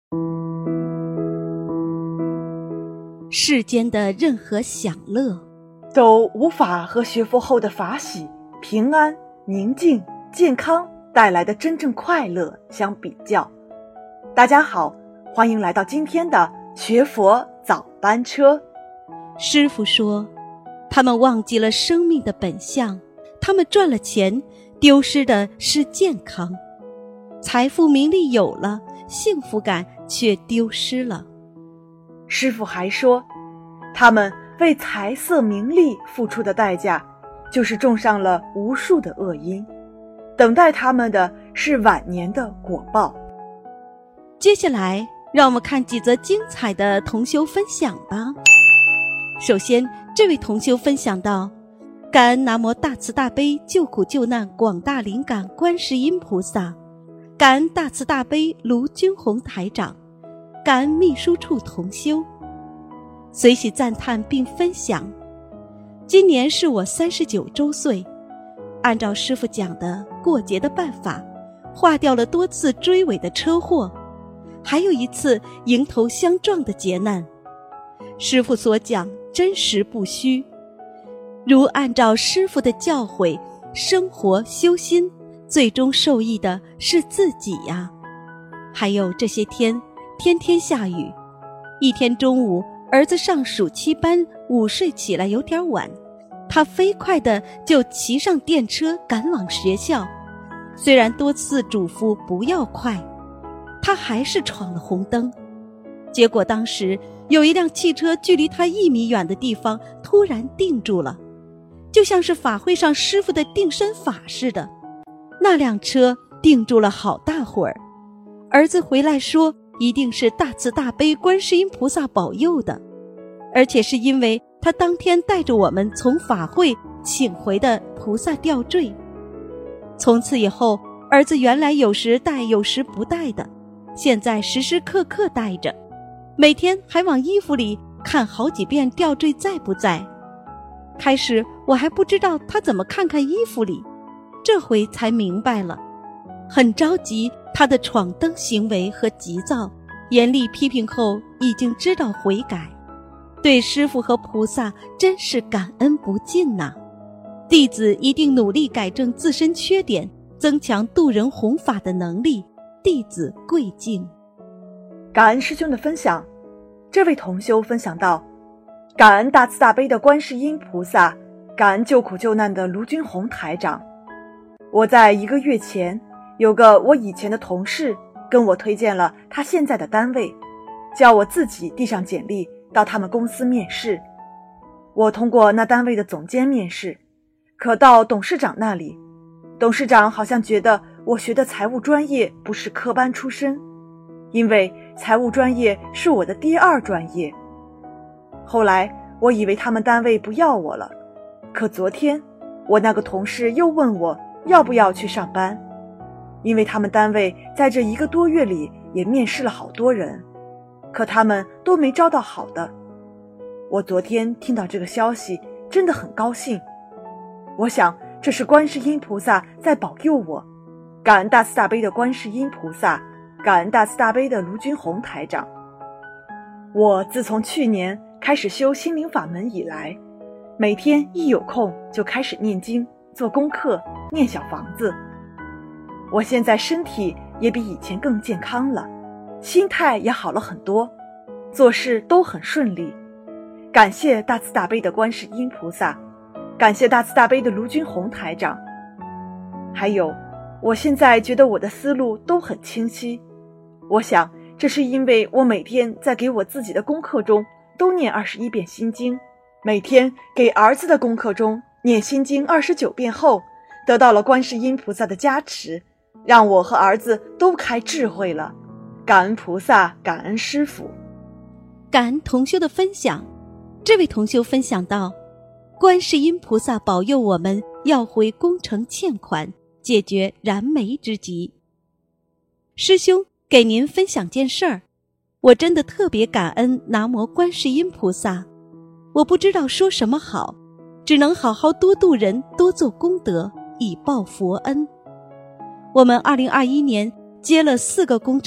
世间的任何享乐都无法和学佛后的法喜、平安、宁静、健康带来的真正快乐相比较。大家好，欢迎来到今天的学佛早班车。 师父说，他们忘记了生命的本相，他们赚了钱，丢失的是健康，财富名利有了，幸福感却丢失了。 师父还说，他们为财色名利付出的代价，就是种上了无数的恶因，等待他们的是晚年的果报。 接下来让我们看几则精彩的同修分享吧。首先，这位同修分享到，感恩南无大慈大悲救苦救难广大灵感观世音菩萨，感恩大慈大悲卢军宏台长，感恩秘书处同修。随喜赞叹并分享，今年是我39周岁，按照师父讲的过节的办法，化掉了多次追尾的车祸，还有一次迎头相撞的劫难。师父所讲真实不虚，如按照师父的教诲生活修心，最终受益的是自己呀。还有这些天天天下雨，一天中午儿子上暑期班，午睡起来有点晚，他飞快地就骑上电车赶往学校，虽然多次嘱咐不要快，他还是闯了红灯。结果当时有一辆汽车距离他1米远的地方突然定住了，就像是法会上师父的定身法似的。那辆车定住了好大会儿，儿子回来说一定是大慈大悲观世音菩萨保佑的，而且是因为他当天带着我们从法会请回的菩萨吊坠。从此以后，儿子原来有时带有时不带的，现在时时刻刻带着，每天还往衣服里看好几遍吊坠在不在。开始我还不知道他怎么看看衣服里，这回才明白了。很着急他的闯灯行为和急躁，严厉批评后已经知道悔改，对师父和菩萨真是感恩不尽呐。弟子一定努力改正自身缺点，增强度人弘法的能力，弟子跪敬。 感恩师兄的分享。这位同修分享到，感恩大慈大悲的观世音菩萨，感恩救苦救难的卢军宏台长。我在1个月前，有个我以前的同事跟我推荐了他现在的单位，叫我自己递上简历到他们公司面试。我通过那单位的总监面试，可到董事长那里，董事长好像觉得我学的财务专业不是科班出身，因为财务专业是我的第2专业。后来我以为他们单位不要我了，可昨天我那个同事又问我要不要去上班，因为他们单位在这1个多月里也面试了好多人，可他们都没招到好的。我昨天听到这个消息真的很高兴，我想这是观世音菩萨在保佑我，感恩大慈大悲的观世音菩萨，感恩大慈大悲的卢军宏台长。我自从去年开始修心灵法门以来，每天一有空就开始念经、做功课、念小房子。我现在身体也比以前更健康了，心态也好了很多，做事都很顺利。感谢大慈大悲的观世音菩萨，感谢大慈大悲的卢军宏台长。还有，我现在觉得我的思路都很清晰，我想这是因为我每天在给我自己的功课中都念21遍心经，每天给儿子的功课中念心经29遍后，得到了观世音菩萨的加持，让我和儿子都开智慧了。感恩菩萨，感恩师父。 感恩同修的分享。这位同修分享到，观世音菩萨保佑我们要回工程欠款，解决燃眉之急。师兄给您分享件事儿，我真的特别感恩南无观世音菩萨，我不知道说什么好，只能好好多度人，多做功德，以报佛恩。我们2021年接了4个工程，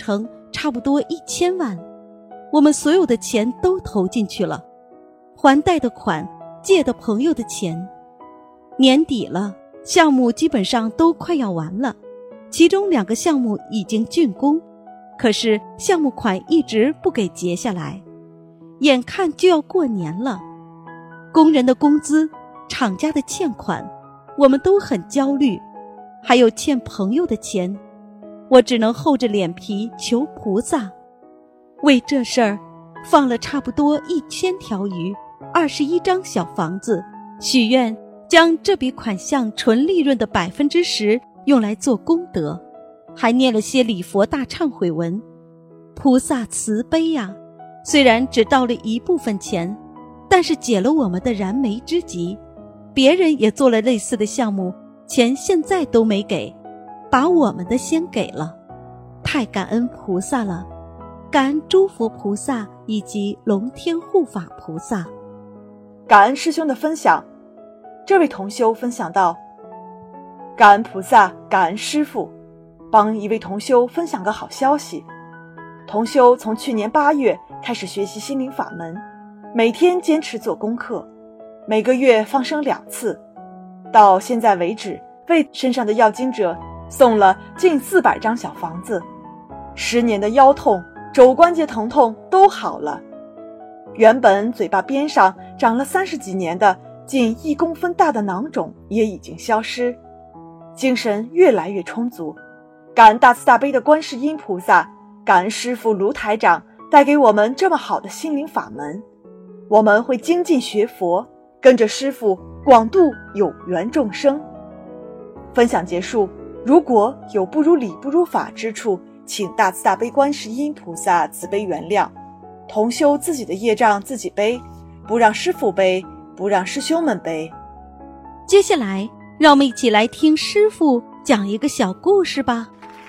差不多1000万，我们所有的钱都投进去了，还贷的款，借的朋友的钱。年底了，项目基本上都快要完了，其中2个项目已经竣工，可是项目款一直不给结下来，眼看就要过年了，工人的工资，厂家的欠款，我们都很焦虑，还有欠朋友的钱，我只能厚着脸皮求菩萨。为这事儿放了差不多1000条鱼，21张小房子，许愿将这笔款项纯利润的10%用来做功德，还念了些礼佛大忏悔文。菩萨慈悲呀，虽然只到了一部分钱，但是解了我们的燃眉之急。别人也做了类似的项目，钱现在都没给，把我们的先给了，太感恩菩萨了，感恩诸佛菩萨以及龙天护法菩萨。 感恩师兄的分享。这位同修分享到，感恩菩萨，感恩师父，帮一位同修分享个好消息。同修从去年8月开始学习心灵法门，每天坚持做功课，每个月放生2次，到现在为止，为身上的要经者送了近400张小房子，10年的腰痛、肘关节疼痛都好了，原本嘴巴边上长了30几年的近1公分大的囊肿也已经消失，精神越来越充足。感恩大慈大悲的观世音菩萨，感恩师父卢台长带给我们这么好的心灵法门，我们会精进学佛，跟着师父广度有缘众生。分享结束，如果有不如理不如法之处，请大慈大悲观世音菩萨慈悲原谅。同修自己的业障自己背，不让师父背，不让师兄们背。 接下来让我们一起来听师父讲一个小故事吧。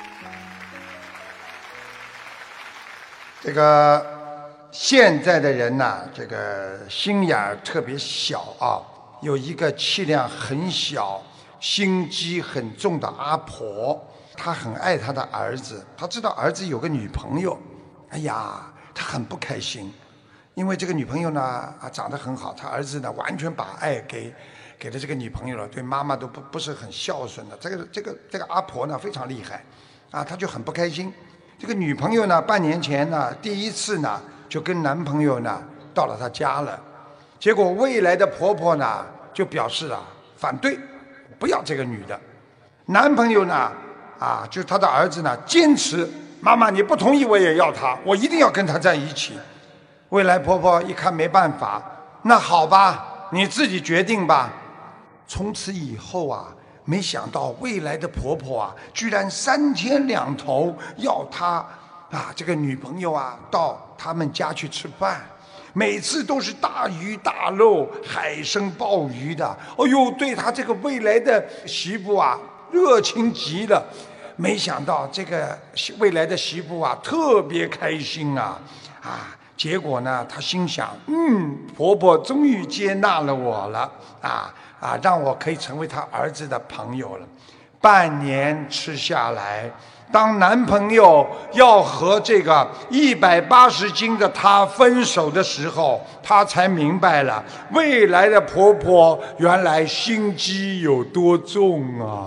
这个现在的人呢，这个心眼儿特别小啊。有一个气量很小、心机很重的阿婆，她很爱她的儿子，她知道儿子有个女朋友，哎呀，她很不开心，因为这个女朋友呢长得很好，她儿子呢完全把爱给了这个女朋友了，对妈妈都不是很孝顺的。这个阿婆呢非常厉害啊，她就很不开心。这个女朋友呢，半年前呢，第一次呢，就跟男朋友呢到了她家了。结果未来的婆婆呢，就表示反对，不要这个女的。男朋友呢，就是他的儿子呢，坚持妈妈你不同意我也要她，我一定要跟她在一起。未来婆婆一看没办法，那好吧，你自己决定吧。从此以后没想到未来的婆婆居然3天2头要她这个女朋友到他们家去吃饭，每次都是大鱼大肉、海参鲍鱼的。哎呦，对她这个未来的媳妇热情极了。没想到这个未来的媳妇特别开心结果呢，她心想，婆婆终于接纳了我了让我可以成为她儿子的朋友了。半年吃下来，当男朋友要和这个180斤的她分手的时候，她才明白了未来的婆婆原来心机有多重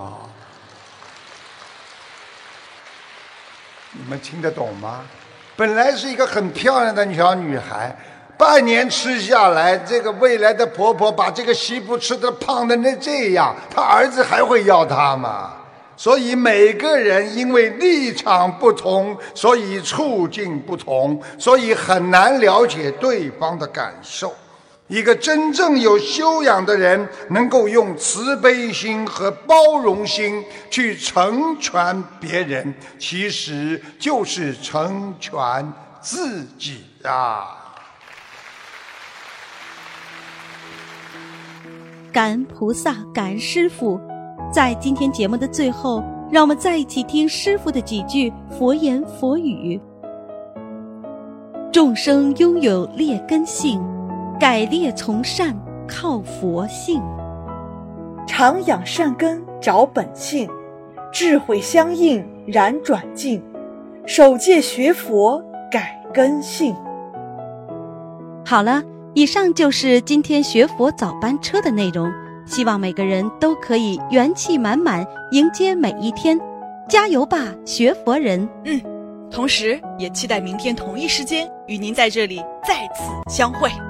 你们听得懂吗？本来是一个很漂亮的小女孩，半年吃下来，这个未来的婆婆把这个媳妇吃得胖的这样，她儿子还会要她吗？所以每个人因为立场不同，所以处境不同，所以很难了解对方的感受。一个真正有修养的人，能够用慈悲心和包容心去成全别人，其实就是成全自己感恩菩萨，感恩师父。在今天节目的最后，让我们再一起听师父的几句佛言佛语。众生拥有劣根性，改劣从善靠佛性， 常养善根找本性，智慧相应然转境， 守戒学佛，改根性。 好了，以上就是今天学佛早班车的内容，希望每个人都可以元气满满迎接每一天，加油吧，学佛人！ 同时也期待明天同一时间与您在这里再次相会。